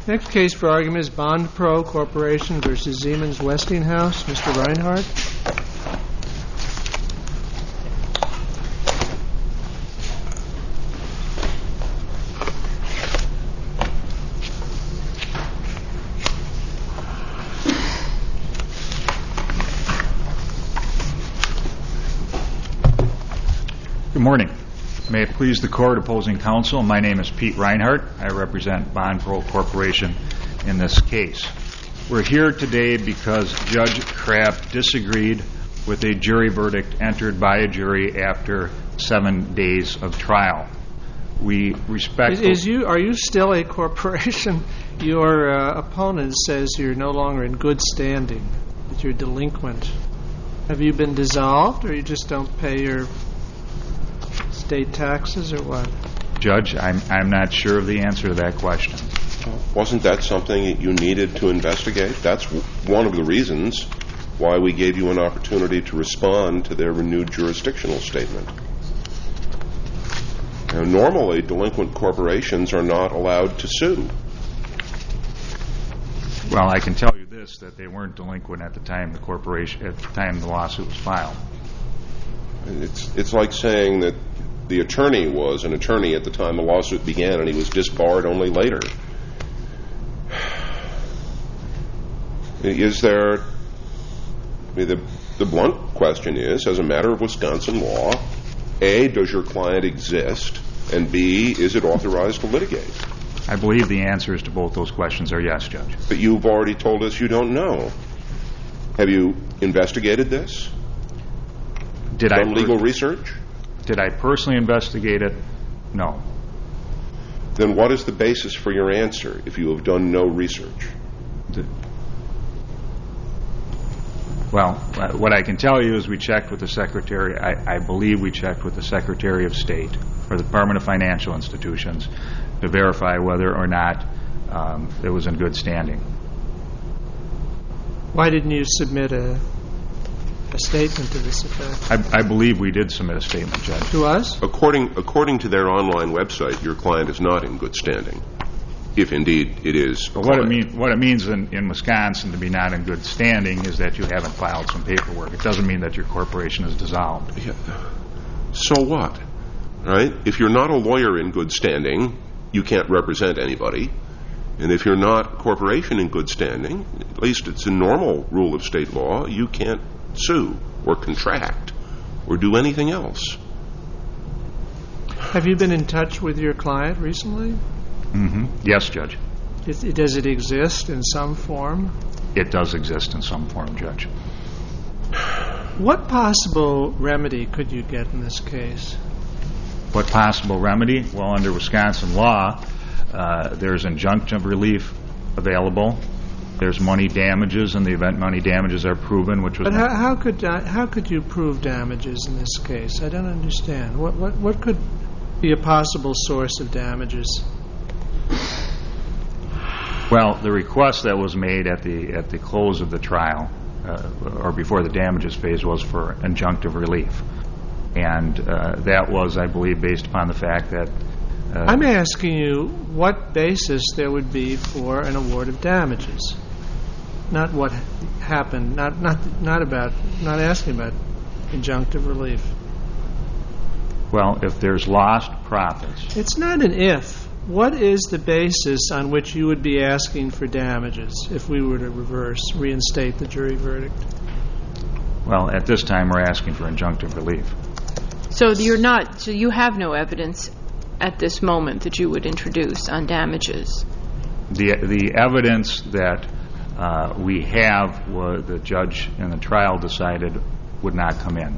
Next case for argument is BondPro Corporation v. Siemens Westinghouse. Mr. Reinhardt. Good morning. May it please the Court, opposing counsel, my name is Pete Reinhardt. I represent BondPro Corporation in this case. We're here today because Judge Crabb disagreed with a jury verdict entered by a jury after 7 days of trial. We respect... Are you still a corporation? Your opponent says you're no longer in good standing, that you're delinquent. Have you been dissolved, or you just don't pay your state taxes, or what? Judge, I'm not sure of the answer to that question. Wasn't that something that you needed to investigate? That's one of the reasons why we gave you an opportunity to respond to their renewed jurisdictional statement. Now, normally, delinquent corporations are not allowed to sue. Well, I can tell you this, that they weren't delinquent at the time the lawsuit was filed. It's like saying that the attorney was an attorney at the time the lawsuit began and he was disbarred only later. Is there... The blunt question is, as a matter of Wisconsin law, A, does your client exist, and B, is it authorized to litigate? I believe the answers to both those questions are yes, Judge. But you've already told us you don't know. Have you investigated this? Done legal research? Did I personally investigate it? No. Then what is the basis for your answer if you have done no research? Well, what I can tell you is we checked with the Secretary. I believe we checked with the Secretary of State or the Department of Financial Institutions to verify whether or not it was in good standing. Why didn't you submit a statement to this effect? I believe we did submit a statement, Judge. To us? According to their online website, your client is not in good standing, if indeed it is. But what it means in Wisconsin to be not in good standing is that you haven't filed some paperwork. It doesn't mean that your corporation is dissolved. Yeah. So what? Right? If you're not a lawyer in good standing, you can't represent anybody. And if you're not a corporation in good standing, at least it's a normal rule of state law, you can't sue or contract or do anything else. Have you been in touch with your client recently? Mm-hmm. Yes, Judge. Does it exist in some form? It does exist in some form, Judge. What possible remedy could you get in this case? What possible remedy? Well, under Wisconsin law, there's injunctive relief available. There's money damages in the event money damages are proven, which was. But how could you prove damages in this case? I don't understand. What could be a possible source of damages? Well, the request that was made at the close of the trial, or before the damages phase, was for injunctive relief, and that was, I believe, based upon the fact that. I'm asking you what basis there would be for an award of damages, not what happened, not asking about injunctive relief. Well, if there's lost profits. It's not an if. What is the basis on which you would be asking for damages if we were to reinstate the jury verdict? Well, at this time we're asking for injunctive relief. So you have no evidence at this moment that you would introduce on damages? The evidence that we have, the judge in the trial decided would not come in.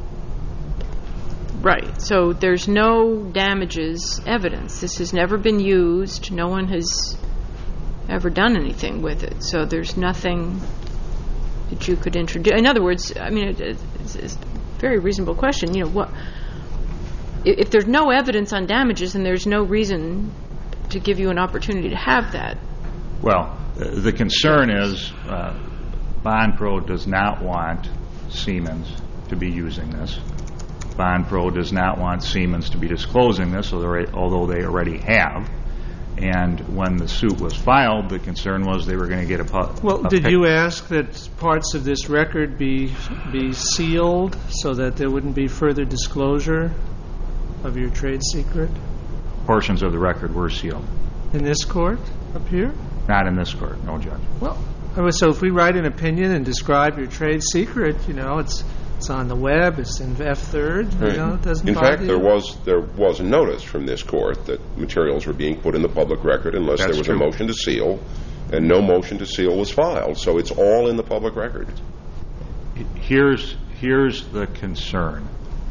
Right. So there's no damages evidence. This has never been used. No one has ever done anything with it. So there's nothing that you could introduce. In other words, I mean, it's a very reasonable question. You know, what if there's no evidence on damages, and there's no reason to give you an opportunity to have that? Well, the concern is BondPro does not want Siemens to be using this. BondPro does not want Siemens to be disclosing this, although they already have. And when the suit was filed, the concern was they were going to get did you ask that parts of this record be sealed so that there wouldn't be further disclosure of your trade secret? Portions of the record were sealed. In this court up here? Not in this court, no, Judge. Well, so if we write an opinion and describe your trade secret, it's on the web, it's in F3rd, it doesn't In bother fact, you? there was a notice from this court that materials were being put in the public record unless That's there was true. a motion to seal, and no motion to seal was filed. So it's all in the public record. Here's the concern.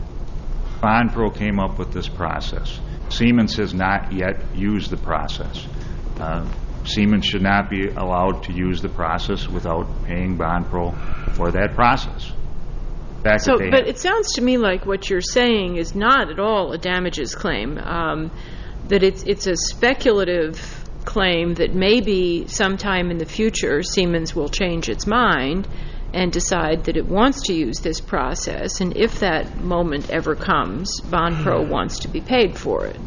Bonpro came up with this process. Siemens has not yet used the process. Siemens should not be allowed to use the process without paying Bonpro for that process. But it sounds to me like what you're saying is not at all a damages claim, that it's a speculative claim that maybe sometime in the future Siemens will change its mind and decide that it wants to use this process, and if that moment ever comes, Bonpro wants to be paid for it.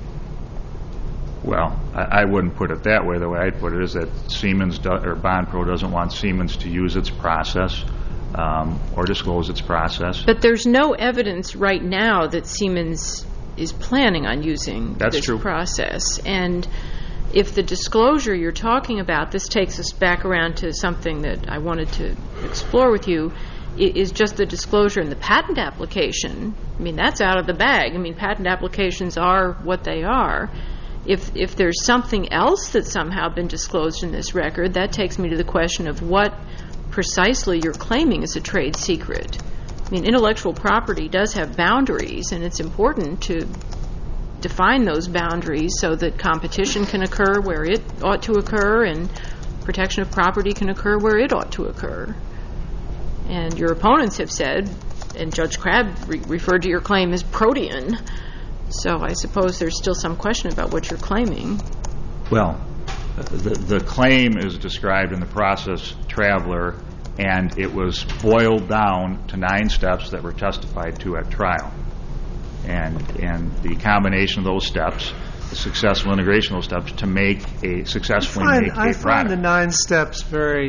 Well, I wouldn't put it that way. The way I'd put it is that Bonpro doesn't want Siemens to use its process or disclose its process. But there's no evidence right now that Siemens is planning on using this process. And if the disclosure you're talking about, this takes us back around to something that I wanted to explore with you, is just the disclosure in the patent application. I mean, that's out of the bag. I mean, patent applications are what they are. If there's something else that's somehow been disclosed in this record, that takes me to the question of what precisely you're claiming is a trade secret. I mean, intellectual property does have boundaries, and it's important to define those boundaries so that competition can occur where it ought to occur and protection of property can occur where it ought to occur. And your opponents have said, and Judge Crabb referred to your claim as protean, so I suppose there's still some question about what you're claiming. Well, the claim is described in the process, Traveler, and it was boiled down to 9 steps that were testified to at trial. And the combination of those steps, the successful integration of those steps to successfully make a product. I find the 9 steps very,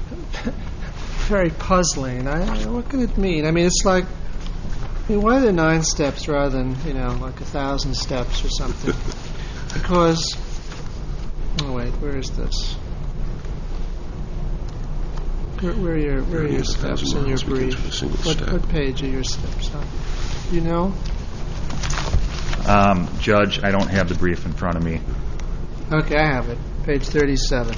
very puzzling. What can it mean? I mean, it's like, why are there 9 steps rather than, like 1,000 steps or something? Because, where is this? Where are your steps in your brief? What page are your steps on? Do you know? Judge, I don't have the brief in front of me. Okay, I have it. Page 37.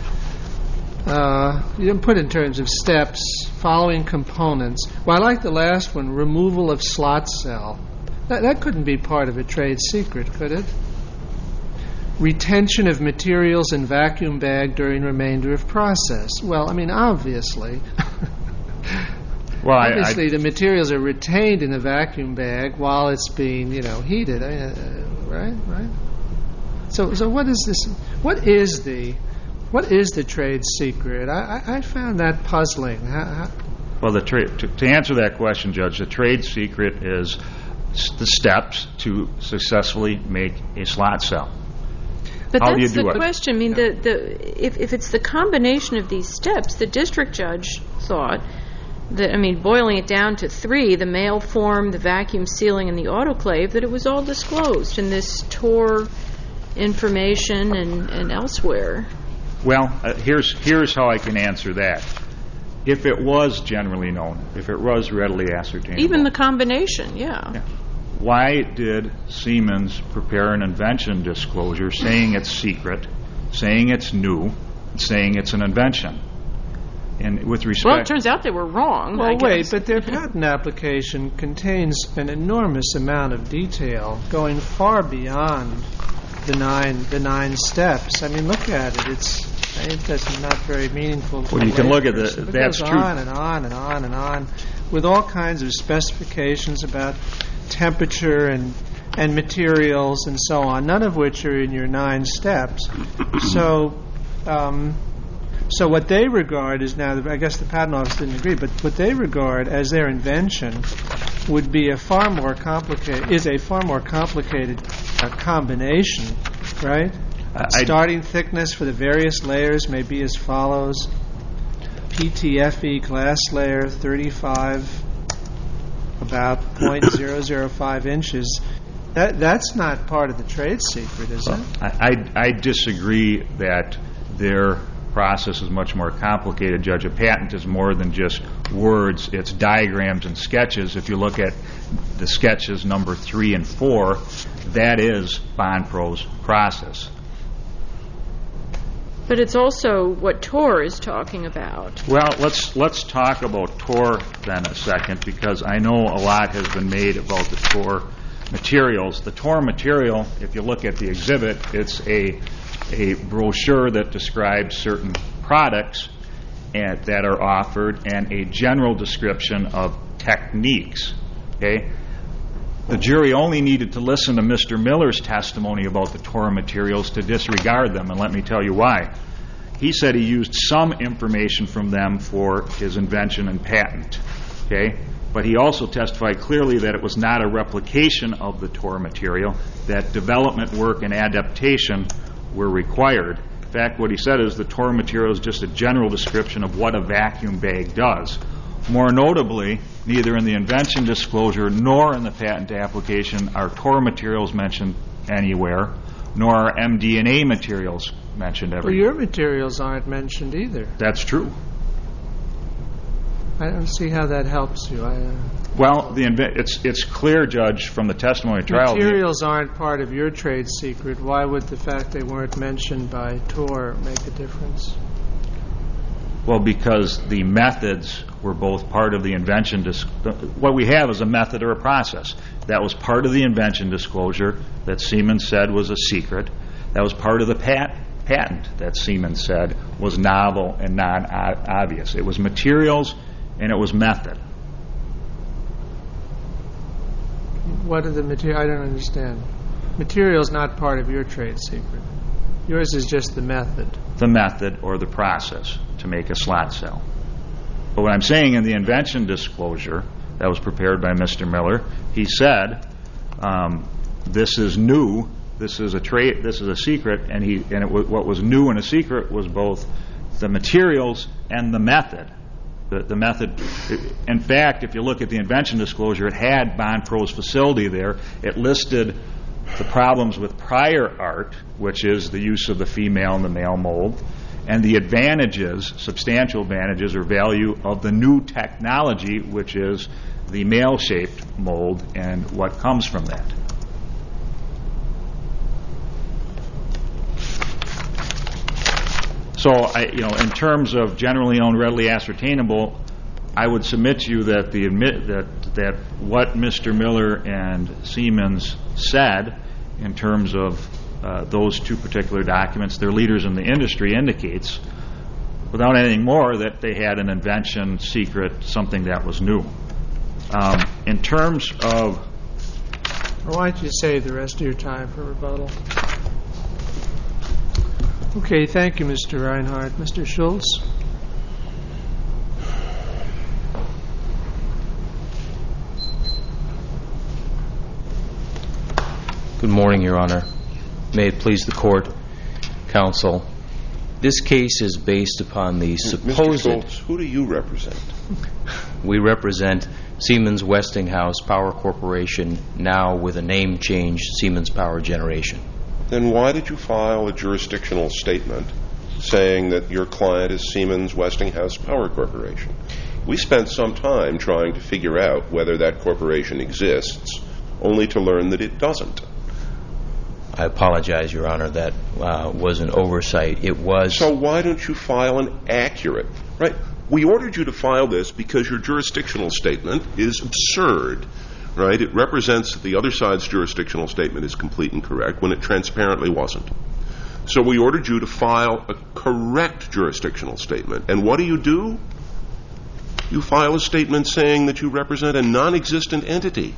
You didn't put in terms of steps, following components. Well, I like the last one, removal of slot cell. That couldn't be part of a trade secret, could it? Retention of materials in vacuum bag during remainder of process. Well, I mean, obviously. Well, obviously, the materials are retained in the vacuum bag while it's being, heated. Right? So what is this? What is the trade secret? I found that puzzling. Well, to answer that question, Judge, the trade secret is the steps to successfully make a slot cell. But that's the question. I mean, if it's the combination of these steps, the district judge thought that, boiling it down to 3, the mail form, the vacuum sealing, and the autoclave, that it was all disclosed in this TOR information and elsewhere. Well, here's how I can answer that. If it was generally known, if it was readily ascertainable. Even the combination, yeah. Why did Siemens prepare an invention disclosure saying it's secret, saying it's new, saying it's an invention? And with respect... Well, it turns out they were wrong. Well, wait, but their patent application contains an enormous amount of detail going far beyond the nine steps. I mean, look at it. It's not very meaningful. Well, you can look at it. That's true. It goes on and on and on and on with all kinds of specifications about temperature and materials and so on, none of which are in your 9 steps. So what they regard is now, I guess the patent office didn't agree, but what they regard as their invention would be a far more complicated combination, right, Starting thickness for the various layers may be as follows. PTFE glass layer 35, about 0.005 inches. That's not part of the trade secret, is it? I disagree that their process is much more complicated, Judge. A patent is more than just words. It's diagrams and sketches. If you look at the sketches number 3 and 4, that is Bonpro's process. But it's also what Tor is talking about. Well, let's talk about Tor then a second, because I know a lot has been made about the Tor materials. The Tor material, if you look at the exhibit, it's a brochure that describes certain products that are offered and a general description of techniques. Okay? The jury only needed to listen to Mr. Miller's testimony about the Tor materials to disregard them, and let me tell you why. He said he used some information from them for his invention and patent. Okay? But he also testified clearly that it was not a replication of the Tor material, that development work and adaptation were required. In fact, what he said is the Tor material is just a general description of what a vacuum bag does. More notably, neither in the invention disclosure nor in the patent application are Tor materials mentioned anywhere, nor are mDNA materials mentioned everywhere. Well, your materials aren't mentioned either. That's true. I don't see how that helps you. Well, it's clear, Judge, from the testimony trial. Materials aren't part of your trade secret. Why would the fact they weren't mentioned by Tor make a difference? Well, because the methods were both part of the invention. What we have is a method or a process. That was part of the invention disclosure that Siemens said was a secret. That was part of the patent that Siemens said was novel and non-obvious. It was materials and it was method. What are the materials? I don't understand. Materials not part of your trade secret. Yours is just the method. The method or the process to make a slot cell. But what I'm saying in the invention disclosure that was prepared by Mr. Miller, he said, this is new, this is a secret, what was new and a secret was both the materials and the method. The method, in fact, if you look at the invention disclosure, it had Bonpro's facility there. It listed the problems with prior art, which is the use of the female and the male mold, and the advantages, substantial advantages or value of the new technology, which is the male-shaped mold and what comes from that. So, in terms of generally known, readily ascertainable, I would submit to you that that what Mr. Miller and Siemens said in terms of those two particular documents, their leaders in the industry, indicates, without anything more, that they had an invention secret, something that was new. In terms of... Why don't you save the rest of your time for rebuttal? Okay, thank you, Mr. Reinhardt. Mr. Schultz? Good morning, Your Honor. May it please the Court, Counsel. This case is based upon the supposed... Mr. Schultz, who do you represent? We represent Siemens Westinghouse Power Corporation, now with a name change, Siemens Power Generation. Then why did you file a jurisdictional statement saying that your client is Siemens Westinghouse Power Corporation? We spent some time trying to figure out whether that corporation exists, only to learn that it doesn't. I apologize, Your Honor. That was an oversight. It was... So why don't you file an accurate... Right? We ordered you to file this because your jurisdictional statement is absurd. Right? It represents that the other side's jurisdictional statement is complete and correct when it transparently wasn't. So we ordered you to file a correct jurisdictional statement. And what do? You file a statement saying that you represent a non-existent entity.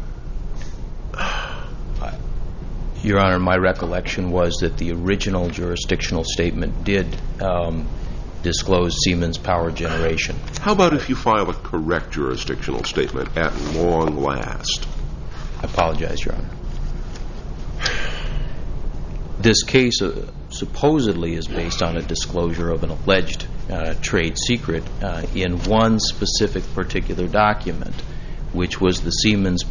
Your Honor, my recollection was that the original jurisdictional statement did disclose Siemens Power Generation. How about if you file a correct jurisdictional statement at long last? I apologize, Your Honor. This case supposedly is based on a disclosure of an alleged trade secret in one specific particular document, which was the Siemens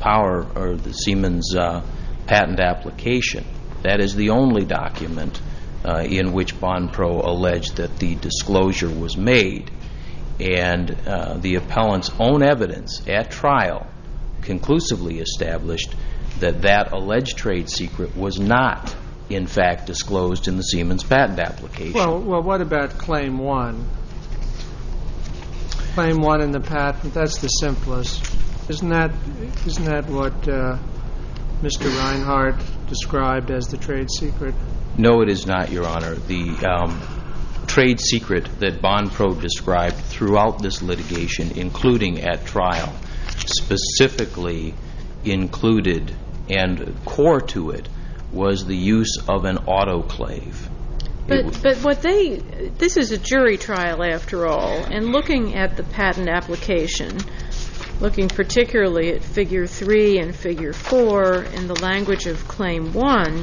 patent application. That is the only document in which Bonpro alleged that the disclosure was made. And the appellant's own evidence at trial conclusively established that that alleged trade secret was not, in fact, disclosed in the Siemens patent application. Well, what about Claim 1? Claim 1 in the patent, that's the simplest. Isn't that what Mr. Reinhardt described as the trade secret? No, it is not, Your Honor. The trade secret that Bonpro described throughout this litigation, including at trial, specifically included, and core to it, was the use of an autoclave. But this is a jury trial after all, and looking at the patent application, looking particularly at Figure 3 and Figure 4 in the language of Claim 1,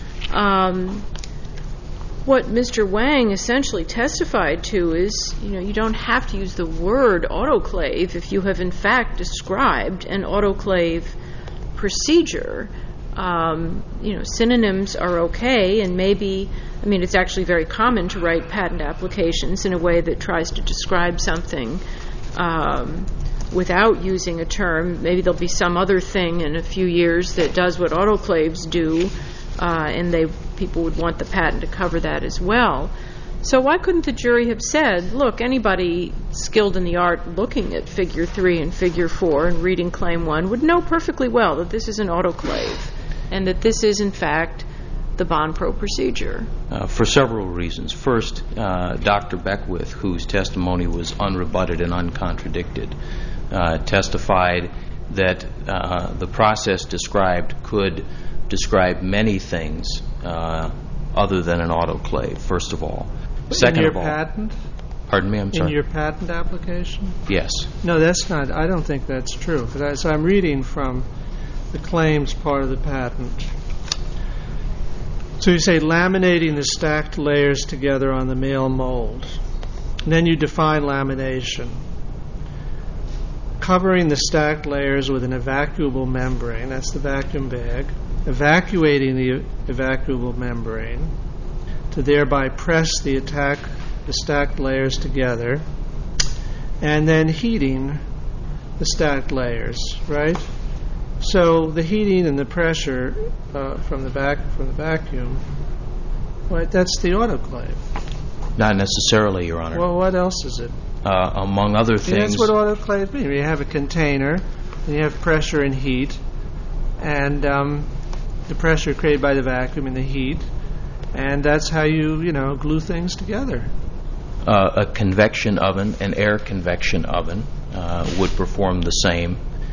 what Mr. Wang essentially testified to is, you don't have to use the word autoclave if you have in fact described an autoclave procedure. Synonyms are okay, and maybe, it's actually very common to write patent applications in a way that tries to describe something without using a term. Maybe there'll be some other thing in a few years that does what autoclaves do, and people would want the patent to cover that as well. So why couldn't the jury have said, look, anybody skilled in the art looking at Figure 3 and Figure 4 and reading Claim 1 would know perfectly well that this is an autoclave and that this is, in fact, the Bonpro procedure? For several reasons. First, Dr. Beckwith, whose testimony was unrebutted and uncontradicted, testified that the process described could describe many things other than an autoclave, first of all. Second of all, patent? Pardon me, I'm sorry? In your patent application? Yes. No, that's not. I don't think that's true. So I'm reading from the claims part of the patent. So you say laminating the stacked layers together on the male mold. And then you define lamination. Covering the stacked layers with an evacuable membrane, that's the vacuum bag, evacuating the evacuable membrane to thereby press the stacked layers together, and then heating the stacked layers, right? So the heating and the pressure from the vacuum, right, that's the autoclave. Not necessarily, Your Honor. Well, what else is it? Among other things. That's what autoclave means. You have a container, and you have pressure and heat, and the pressure created by the vacuum and the heat, and that's how you glue things together. A convection oven, an air convection oven, would perform the same.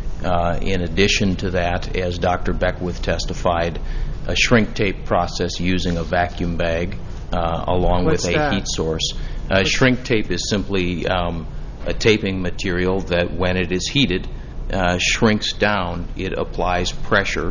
In addition to that, as Dr. Beckwith testified, a shrink tape process using a vacuum bag along with a heat source. Shrink tape is simply a taping material that when it is heated shrinks down. It applies pressure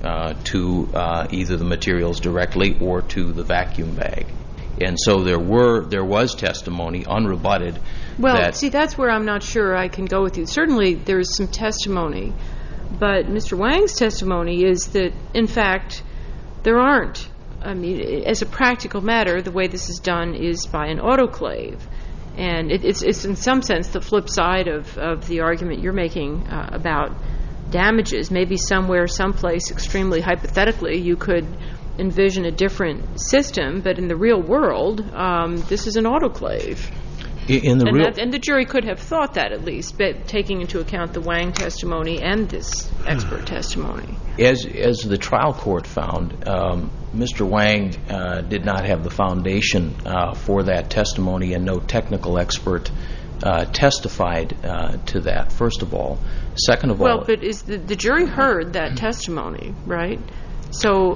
to either the materials directly or to the vacuum bag. And so there was testimony, unrebutted. Well, see, that's where I'm not sure I can go with you. Certainly there is some testimony, but Mr. Wang's testimony is that, in fact, there aren't. As a practical matter, the way this is done is by an autoclave. And it's in some sense the flip side of the argument you're making about damages. Maybe somewhere, someplace, extremely hypothetically, you could envision a different system, but in the real world, this is an autoclave. And the jury could have thought that, at least, but taking into account the Wang testimony and this expert testimony. As the trial court found, Mr. Wang did not have the foundation for that testimony, and no technical expert testified to that, first of all. Second of all... Well, but the jury heard that testimony, right? So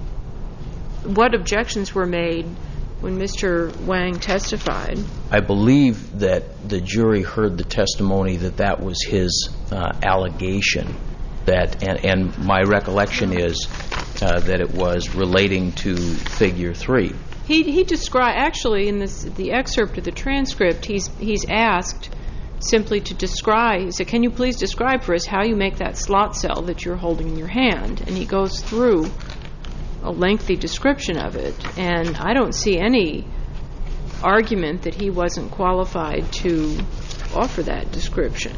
what objections were made when Mr. Wang testified? I believe that the jury heard the testimony that was his allegation, that, and my recollection is that it was relating to Figure 3. He described, actually, in the excerpt of the transcript, he's asked simply to describe. He said, "Can you please describe for us how you make that slot cell that you're holding in your hand?" And he goes through a lengthy description of it, and I don't see any argument that he wasn't qualified to offer that description.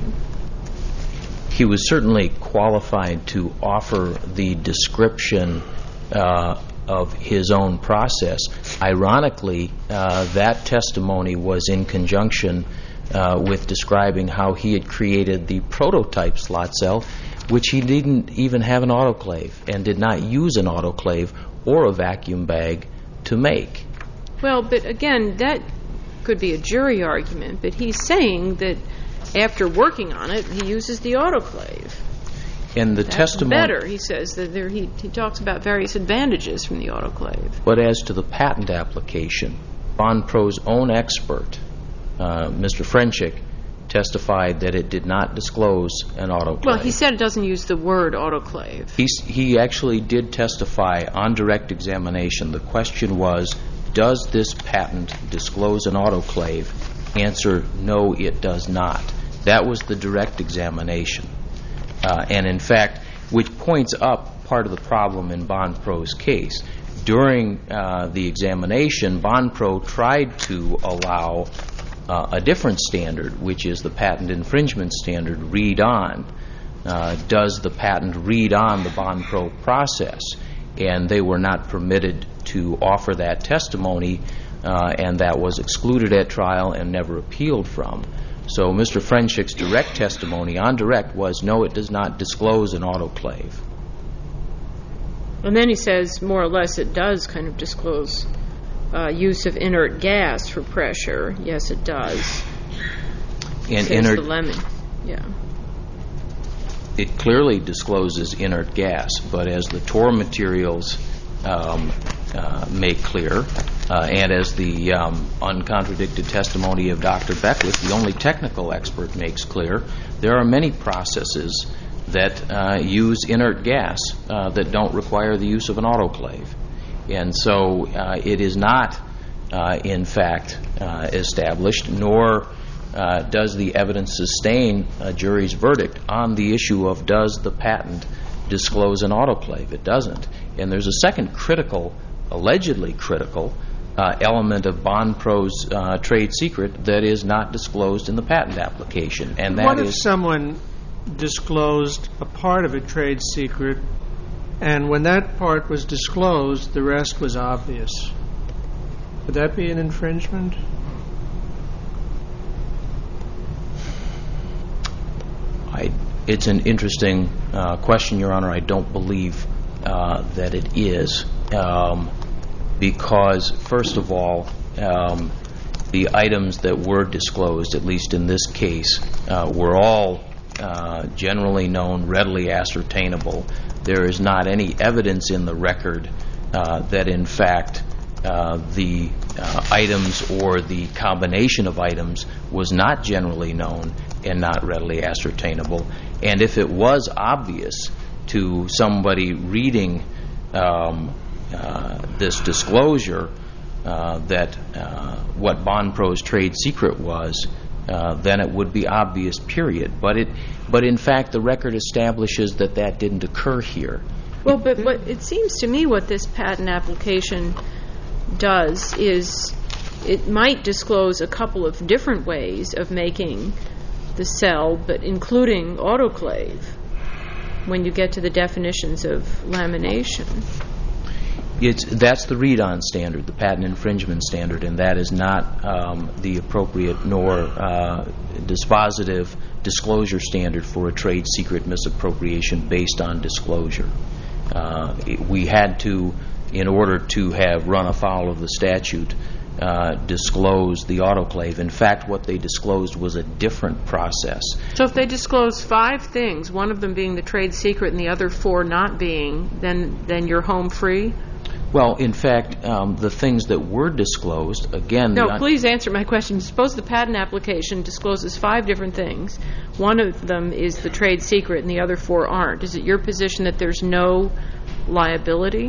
He was certainly qualified to offer the description of his own process. Ironically, that testimony was in conjunction with describing how he had created the prototype slot cell, which he didn't even have an autoclave and did not use an autoclave or a vacuum bag to make. Well, but again, that could be a jury argument, but he's saying that after working on it, he uses the autoclave. And the That's testimony better, he says. That he talks about various advantages from the autoclave. But as to the patent application, Bonpro's own expert, Mr. Frenchick, testified that it did not disclose an autoclave. Well, he said it doesn't use the word autoclave. He actually did testify on direct examination. The question was, does this patent disclose an autoclave? Answer, no, it does not. That was the direct examination. And in fact, which points up part of the problem in Bonpro's case. During the examination, Bonpro tried to allow a different standard, which is the patent infringement standard, read on. Does the patent read on the Bonpro process? And they were not permitted to offer that testimony, and that was excluded at trial and never appealed from. So Mr. Frenchick's direct testimony on direct was, no, it does not disclose an autoclave. And then he says, more or less, it does kind of disclose use of inert gas for pressure. Yes, it does. And the lemon. Yeah. It clearly discloses inert gas, but as the TOR materials make clear, and as the uncontradicted testimony of Dr. Beckwith, the only technical expert, makes clear, there are many processes that use inert gas that don't require the use of an autoclave. And so it is not, in fact, established, nor does the evidence sustain a jury's verdict on the issue of does the patent disclose an autoclave. It doesn't. And there's a second critical, allegedly critical, element of Bonpro's trade secret that is not disclosed in the patent application. And that what if someone disclosed a part of a trade secret, and when that part was disclosed, the rest was obvious? Would that be an infringement? It's an interesting question, Your Honor. I don't believe that it is, because, first of all, the items that were disclosed, at least in this case, were all generally known, readily ascertainable. There is not any evidence in the record that, in fact, the items or the combination of items was not generally known and not readily ascertainable. And if it was obvious to somebody reading this disclosure that what Bonpro's trade secret was, then it would be obvious, period. But in fact, the record establishes that that didn't occur here. Well, but it seems to me what this patent application does is it might disclose a couple of different ways of making the cell, but including autoclave when you get to the definitions of lamination. That's the read-on standard, the patent infringement standard, and that is not the appropriate nor dispositive disclosure standard for a trade secret misappropriation based on disclosure. We had to, in order to have run afoul of the statute, disclose the autoclave. In fact, what they disclosed was a different process. So if they disclose 5 things, one of them being the trade secret and the other 4 not being, then you're home free? Well, in fact, the things that were disclosed, again... No, please answer my question. Suppose the patent application discloses 5 different things. One of them is the trade secret and the other 4 aren't. Is it your position that there's no liability?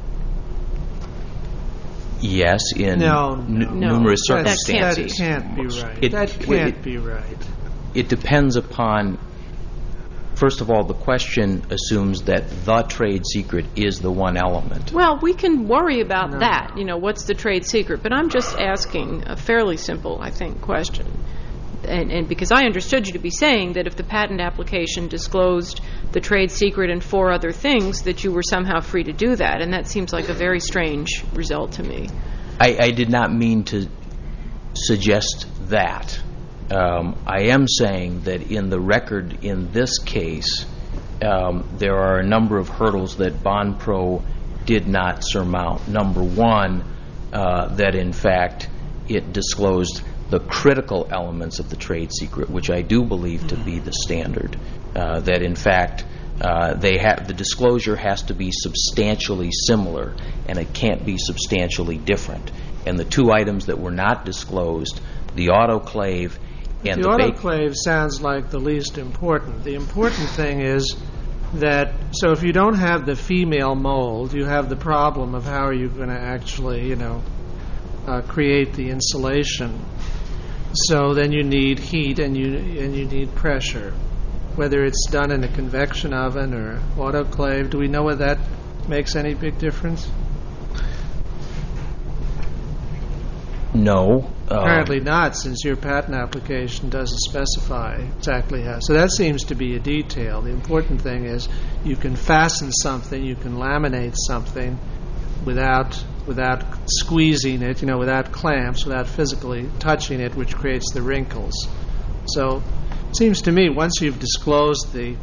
Yes, in numerous circumstances. That can't be right. That can't be right. It depends upon... First of all, the question assumes that the trade secret is the one element. Well, we can worry about that. You know, what's the trade secret? But I'm just asking a fairly simple, I think, question. And because I understood you to be saying that if the patent application disclosed the trade secret and 4 other things, that you were somehow free to do that. And that seems like a very strange result to me. I did not mean to suggest that. I am saying that in the record in this case, there are a number of hurdles that BondPro did not surmount. Number one, that in fact it disclosed the critical elements of the trade secret, which I do believe to be the standard. That in fact the disclosure has to be substantially similar, and it can't be substantially different. And the 2 items that were not disclosed, the autoclave and the autoclave sounds like the least important. The important thing is that, so if you don't have the female mold, you have the problem of how are you going to actually, create the insulation. So then you need heat and you need pressure. Whether it's done in a convection oven or autoclave, do we know whether that makes any big difference? No. Apparently not, since your patent application doesn't specify exactly how. So that seems to be a detail. The important thing is you can fasten something, you can laminate something without squeezing it, without clamps, without physically touching it, which creates the wrinkles. So it seems to me once you've disclosed the,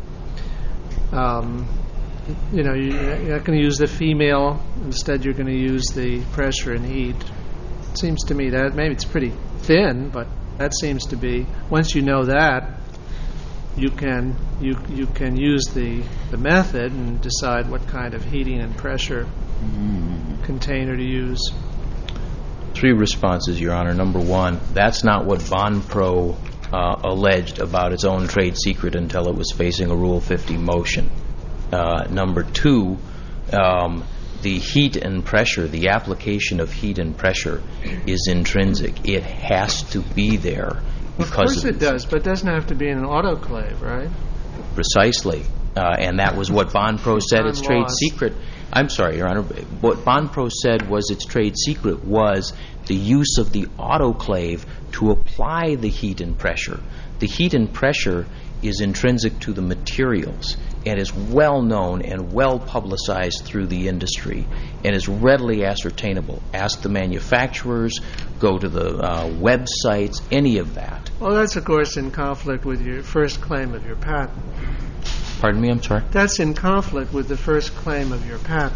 you're not going to use the female, instead you're going to use the pressure and heat. It seems to me that maybe it's pretty thin, but that seems to be, once you know that, you can use the method and decide what kind of heating and pressure container to use. 3 responses, Your Honor. Number 1, that's not what BondPro alleged about its own trade secret until it was facing a Rule 50 motion. Number 2, the heat and pressure, the application of heat and pressure is intrinsic. It has to be there. Of course it does, but it doesn't have to be in an autoclave, right? Precisely. And that was what BondPro said its trade secret. I'm sorry, Your Honor. What BondPro said was its trade secret was the use of the autoclave to apply the heat and pressure. The heat and pressure is intrinsic to the materials and is well known and well publicized through the industry and is readily ascertainable. Ask the manufacturers, go to the websites, any of that. Well, that's, of course, in conflict with your first claim of your patent. Pardon me, I'm sorry? That's in conflict with the first claim of your patent.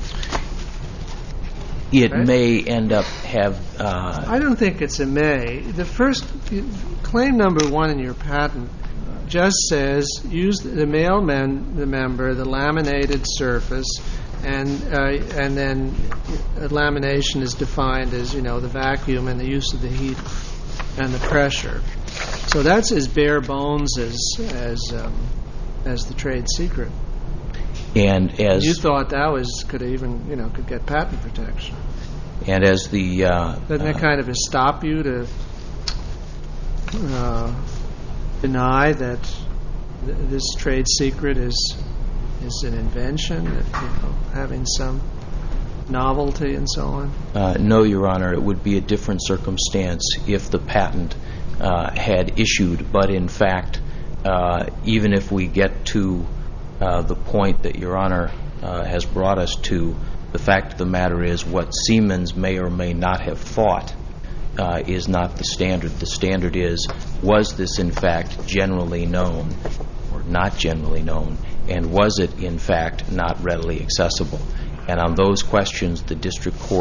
It right? may end up I don't think it's a may. The first claim number 1 in your patent just says use the male member, the laminated surface, and then lamination is defined as the vacuum and the use of the heat and the pressure. So that's as bare bones as the trade secret. And as you thought that could get patent protection. And as the doesn't that kind of stop you to deny that this trade secret is an invention, having some novelty and so on? No, Your Honor. It would be a different circumstance if the patent had issued. But in fact, even if we get to the point that Your Honor has brought us to, the fact of the matter is what Siemens may or may not have thought is not the standard. The standard is, was this in fact generally known or not generally known, and was it in fact not readily accessible? And on those questions, the district court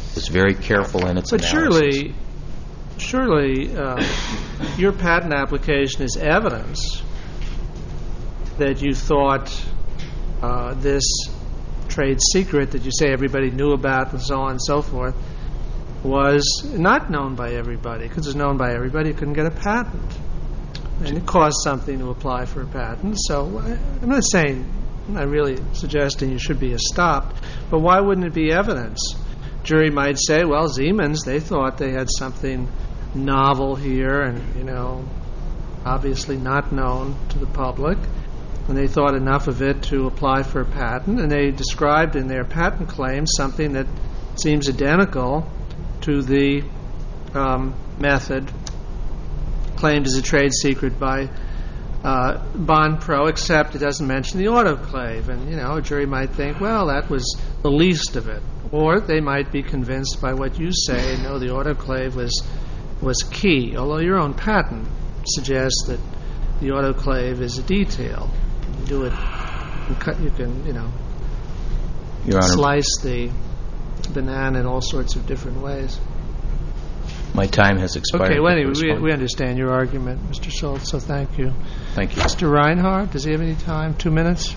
was very careful in its But analysis. surely, your patent application is evidence that you thought this trade secret that you say everybody knew about and so on and so forth was not known by everybody. Because it's known by everybody, you couldn't get a patent. And it costs something to apply for a patent. So I'm not really suggesting you should be stopped, but why wouldn't it be evidence? Jury might say, well, Siemens, they thought they had something novel here and, obviously not known to the public, and they thought enough of it to apply for a patent, and they described in their patent claim something that seems identical to the method claimed as a trade secret by Bond-Pro, except it doesn't mention the autoclave. And, a jury might think, well, that was the least of it. Or they might be convinced by what you say, no, the autoclave was key, although your own patent suggests that the autoclave is a detail. You do it, you can, Your Honor, slice the banana in all sorts of different ways. my time has expired. Okay, well, anyway, Respond. we understand your argument, Mr. Schultz, so thank you. Thank you. Mr. Reinhardt, does he have any time? 2 minutes?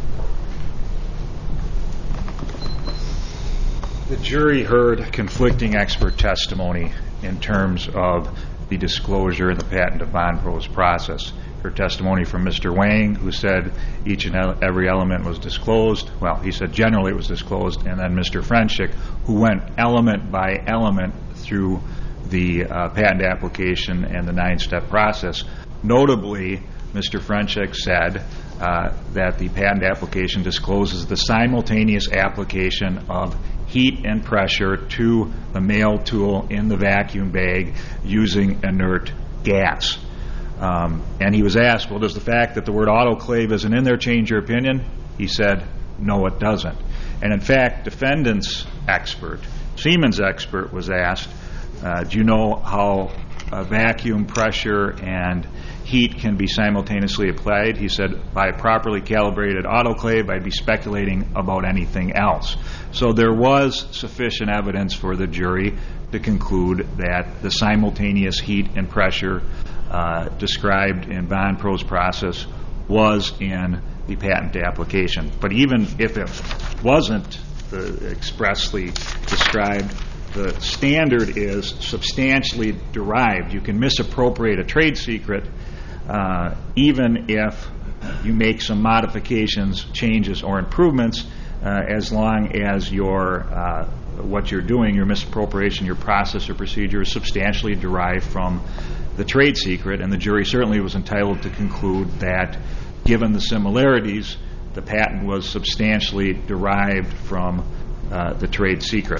The jury heard conflicting expert testimony in terms of the disclosure in the patent of Bond-Pro's process. Her testimony from Mr. Wang, who said each and every element was disclosed. Well, he said generally it was disclosed. And then Mr. Frenchik, who went element by element through the patent application and the 9-step process. Notably, Mr. Frenchik said that the patent application discloses the simultaneous application of heat and pressure to the mail tool in the vacuum bag using inert gas. And he was asked, well, does the fact that the word autoclave isn't in there change your opinion? He said, no, it doesn't. And in fact, defendant's expert, Siemens' expert, was asked, do you know how vacuum pressure and heat can be simultaneously applied? He said, by a properly calibrated autoclave, I'd be speculating about anything else. So there was sufficient evidence for the jury to conclude that the simultaneous heat and pressure described in Bond-Pro's process was in the patent application. But even if it wasn't expressly described, the standard is substantially derived. You can misappropriate a trade secret even if you make some modifications, changes, or improvements, as long as what you're doing, your misappropriation, your process or procedure is substantially derived from the trade secret. And the jury certainly was entitled to conclude that, given the similarities, the patent was substantially derived from the trade secret.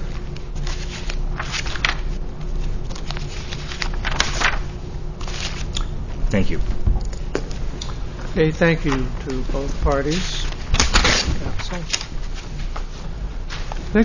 Thank you. Okay, thank you to both parties. Counsel.